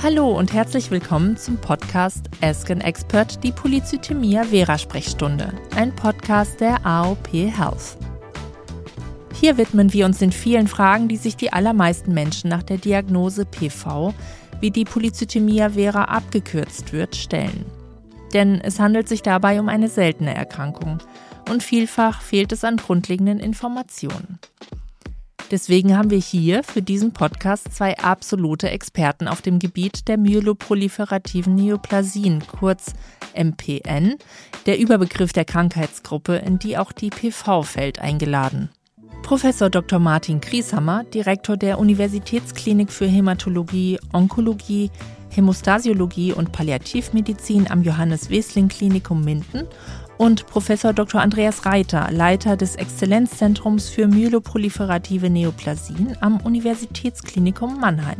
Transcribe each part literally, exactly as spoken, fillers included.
Hallo und herzlich willkommen zum Podcast Ask an Expert, die Polycythemia Vera Sprechstunde, ein Podcast der A O P Health. Hier widmen wir uns den vielen Fragen, die sich die allermeisten Menschen nach der Diagnose P V, wie die Polycythemia Vera abgekürzt wird, stellen. Denn es handelt sich dabei um eine seltene Erkrankung und vielfach fehlt es an grundlegenden Informationen. Deswegen haben wir hier für diesen Podcast zwei absolute Experten auf dem Gebiet der myeloproliferativen Neoplasien, kurz M P N, der Überbegriff der Krankheitsgruppe, in die auch die P V fällt, eingeladen. Professor Doktor Martin Grieshammer, Direktor der Universitätsklinik für Hämatologie, Onkologie, Hämostasiologie und Palliativmedizin am Johannes-Wesling-Klinikum Minden, und Professor Doktor Andreas Reiter, Leiter des Exzellenzzentrums für myeloproliferative Neoplasien am Universitätsklinikum Mannheim.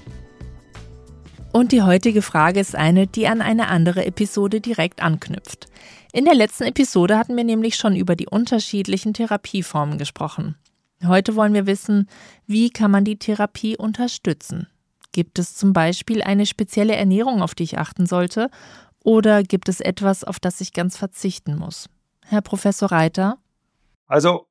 Und die heutige Frage ist eine, die an eine andere Episode direkt anknüpft. In der letzten Episode hatten wir nämlich schon über die unterschiedlichen Therapieformen gesprochen. Heute wollen wir wissen, wie kann man die Therapie unterstützen? Gibt es zum Beispiel eine spezielle Ernährung, auf die ich achten sollte? Oder gibt es etwas, auf das ich ganz verzichten muss? Herr Professor Reiter? Also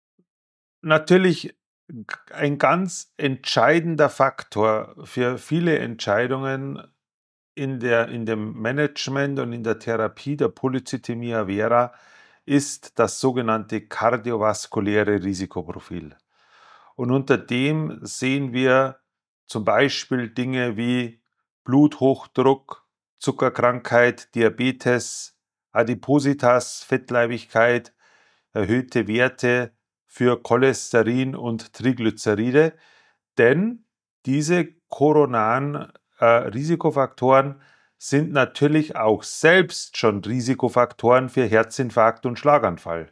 natürlich ein ganz entscheidender Faktor für viele Entscheidungen in, der, in dem Management und in der Therapie der Polycythemia Vera ist das sogenannte kardiovaskuläre Risikoprofil. Und unter dem sehen wir zum Beispiel Dinge wie Bluthochdruck, Zuckerkrankheit, Diabetes, Adipositas, Fettleibigkeit, erhöhte Werte für Cholesterin und Triglyceride, denn diese koronaren äh, Risikofaktoren sind natürlich auch selbst schon Risikofaktoren für Herzinfarkt und Schlaganfall.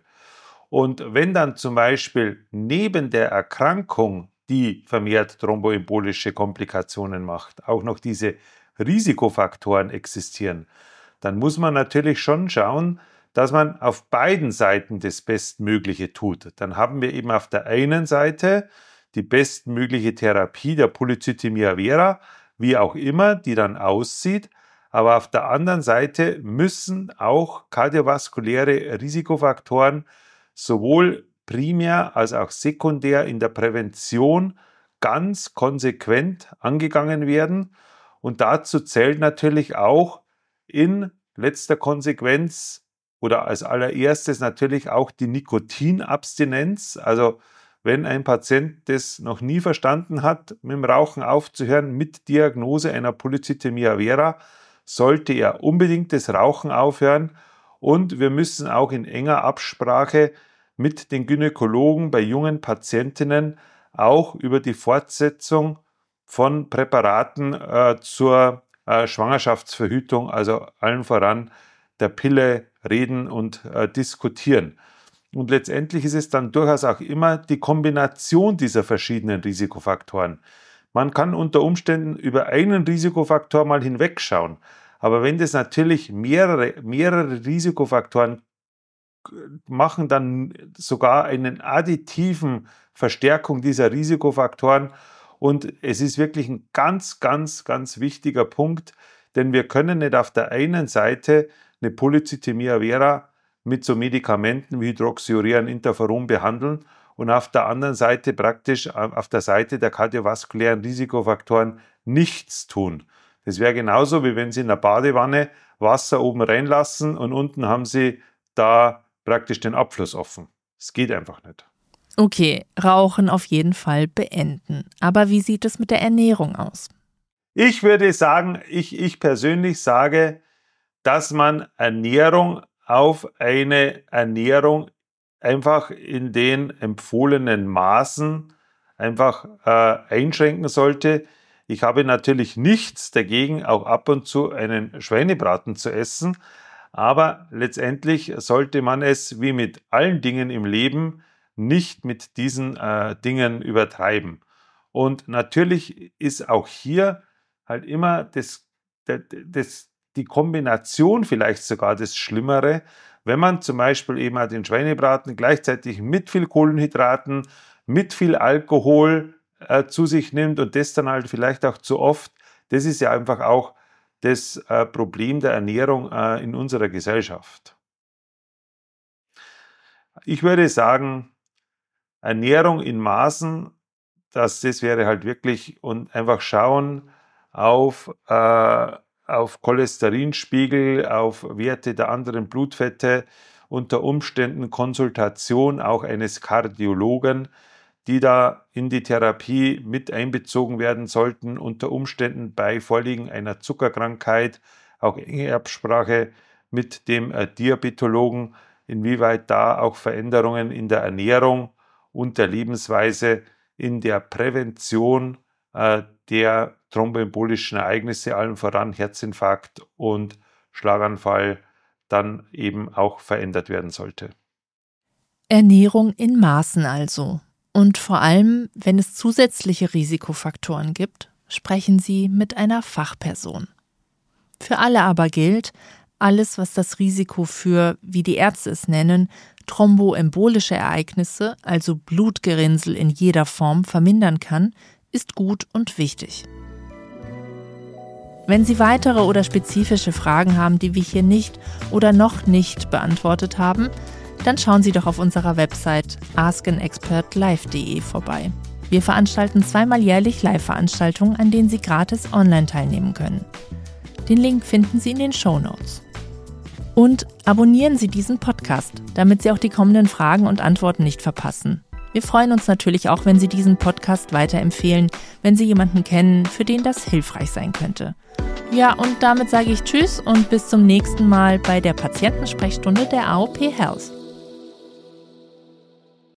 Und wenn dann zum Beispiel neben der Erkrankung, die vermehrt thromboembolische Komplikationen macht, auch noch diese Risikofaktoren existieren, dann muss man natürlich schon schauen, dass man auf beiden Seiten das Bestmögliche tut. Dann haben wir eben auf der einen Seite die bestmögliche Therapie der Polycythemia Vera, wie auch immer die dann aussieht, aber auf der anderen Seite müssen auch kardiovaskuläre Risikofaktoren sowohl primär als auch sekundär in der Prävention ganz konsequent angegangen werden. Und dazu zählt natürlich auch in letzter Konsequenz oder als allererstes natürlich auch die Nikotinabstinenz. Also wenn ein Patient das noch nie verstanden hat, mit dem Rauchen aufzuhören, mit Diagnose einer Polycythemia Vera, sollte er unbedingt das Rauchen aufhören. Und wir müssen auch in enger Absprache mit den Gynäkologen bei jungen Patientinnen auch über die Fortsetzung von Präparaten äh, zur äh, Schwangerschaftsverhütung, also allen voran der Pille, reden und äh, diskutieren. Und letztendlich ist es dann durchaus auch immer die Kombination dieser verschiedenen Risikofaktoren. Man kann unter Umständen über einen Risikofaktor mal hinwegschauen, aber wenn das natürlich mehrere, mehrere Risikofaktoren machen, dann sogar einen additiven Verstärkung dieser Risikofaktoren. Und es ist wirklich ein ganz, ganz, ganz wichtiger Punkt, denn wir können nicht auf der einen Seite eine Polycythemia Vera mit so Medikamenten wie Hydroxyurea und Interferon behandeln und auf der anderen Seite praktisch auf der Seite der kardiovaskulären Risikofaktoren nichts tun. Das wäre genauso, wie wenn Sie in der Badewanne Wasser oben reinlassen und unten haben Sie da praktisch den Abfluss offen. Es geht einfach nicht. Okay, Rauchen auf jeden Fall beenden. Aber wie sieht es mit der Ernährung aus? Ich würde sagen, ich, ich persönlich sage, dass man Ernährung auf eine Ernährung einfach in den empfohlenen Maßen einfach äh, einschränken sollte. Ich habe natürlich nichts dagegen, auch ab und zu einen Schweinebraten zu essen, aber letztendlich sollte man es wie mit allen Dingen im Leben nicht mit diesen äh, Dingen übertreiben. Und natürlich ist auch hier halt immer das, das, das, die Kombination vielleicht sogar das Schlimmere, wenn man zum Beispiel eben auch den Schweinebraten gleichzeitig mit viel Kohlenhydraten, mit viel Alkohol äh, zu sich nimmt und das dann halt vielleicht auch zu oft, das ist ja einfach auch das äh, Problem der Ernährung äh, in unserer Gesellschaft. Ich würde sagen, Ernährung in Maßen, das, das wäre halt wirklich, und einfach schauen auf, äh, auf Cholesterinspiegel, auf Werte der anderen Blutfette, unter Umständen Konsultation auch eines Kardiologen, die da in die Therapie mit einbezogen werden sollten, unter Umständen bei Vorliegen einer Zuckerkrankheit, auch enge Absprache mit dem äh, Diabetologen, inwieweit da auch Veränderungen in der Ernährung und der Lebensweise in der Prävention äh, der thromboembolischen Ereignisse, allen voran Herzinfarkt und Schlaganfall, dann eben auch verändert werden sollte. Ernährung in Maßen also. Und vor allem, wenn es zusätzliche Risikofaktoren gibt, sprechen Sie mit einer Fachperson. Für alle aber gilt, alles, was das Risiko für, wie die Ärzte es nennen, thromboembolische Ereignisse, also Blutgerinnsel in jeder Form, vermindern kann, ist gut und wichtig. Wenn Sie weitere oder spezifische Fragen haben, die wir hier nicht oder noch nicht beantwortet haben, dann schauen Sie doch auf unserer Website ask an expert live punkt de vorbei. Wir veranstalten zweimal jährlich Live-Veranstaltungen, an denen Sie gratis online teilnehmen können. Den Link finden Sie in den Shownotes. Und abonnieren Sie diesen Podcast, damit Sie auch die kommenden Fragen und Antworten nicht verpassen. Wir freuen uns natürlich auch, wenn Sie diesen Podcast weiterempfehlen, wenn Sie jemanden kennen, für den das hilfreich sein könnte. Ja, und damit sage ich Tschüss und bis zum nächsten Mal bei der Patientensprechstunde der A O P Health.